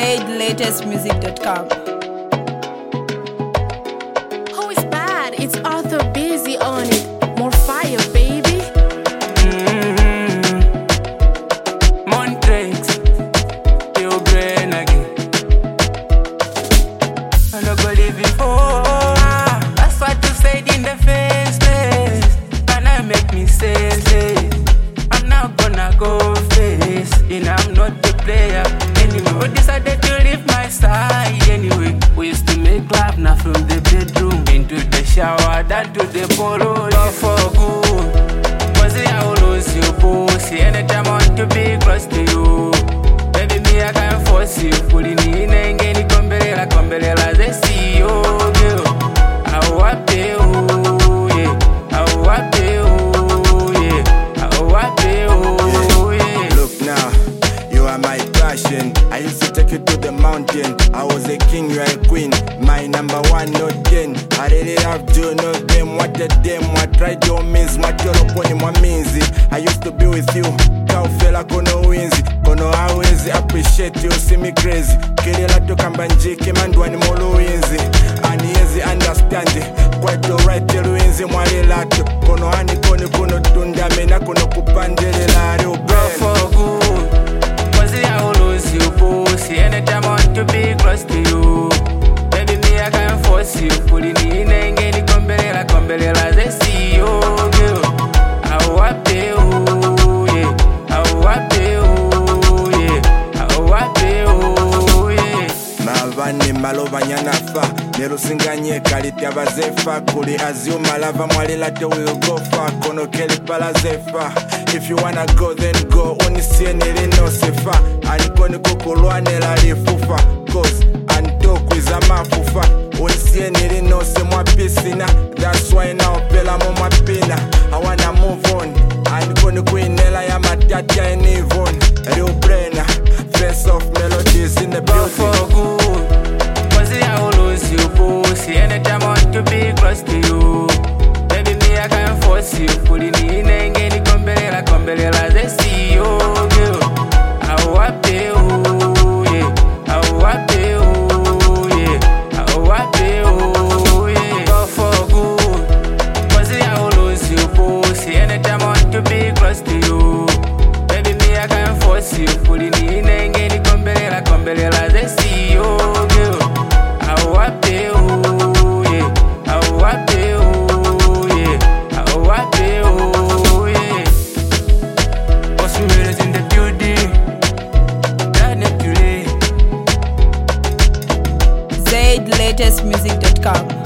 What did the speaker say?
ZaidLatestmusic.com. Who is bad? It's Arthur busy on it. More fire, baby. Montreux, you brain again. I'm not gonna leave you for. That's what you said in the first place. And I make me say, I'm not gonna go face. And I'm not the player anymore. Decided to leave my side anyway. We used to make love now from the bedroom into the shower, down to the polo. Love for good. Cause I will lose you, pussy. Anytime I want to be close to you. Baby, me, I can't force you. Pulling in and getting combelela, they see you, girl. I want you, yeah. I want you, yeah. I want you, yeah. Look now, you are my passion. I used to take you to the mountain. I was a king, you are a queen. My number one, no 10. I really have to know them. What a damn, what right your means. What your opponent, my means. I used to be with you. Cow fella kono winzi. Kono hawezi appreciate you, see me crazy. Kilela toka mbanjiki, mandwa ni molo winzi. Aniezi understand it. Quite alright, you winzi mwale lato. Kono hani koni kuno tunda mena kuno kupandele la real brand. For good, cause I will lose you, pussy. Anytime I want to be close to you. Baby, me, I can't force you. Pulling in and getting combelela, they see you, girl. I want you, yeah. I want you, yeah. I want you, yeah. Mavani malova nyanafa nerusinganye kaliti abazefa kuli aziuma lava mwalila te will go far kono keli pala zefa. If you wanna go then go unisie nilino sefa anikoni kukulwanela lifufa cause antokwiza mafufa unisie nilino se mwa pisina. That's why now pela mo mapina I wanna move on anikoni kuinela ya matati ya enivon real brainer face of melodies in the building. For good, cause I will lose you, pussy. Anytime I want to be close to you. Baby, me, I can't force you. Pulling in and getting combelela, they see you, girl. I want you, yeah. I want you, yeah. I want you, yeah. Go for good, cause I will lose you, pussy. Anytime I want to be close to you. Baby, me, I can't force you. Pulling in and getting combelela, they see you, girl. I want you, yeah. I want you, yeah. I want you, yeah. What's the minutes in the building? That need to lay. ZaidLatestmusic.com.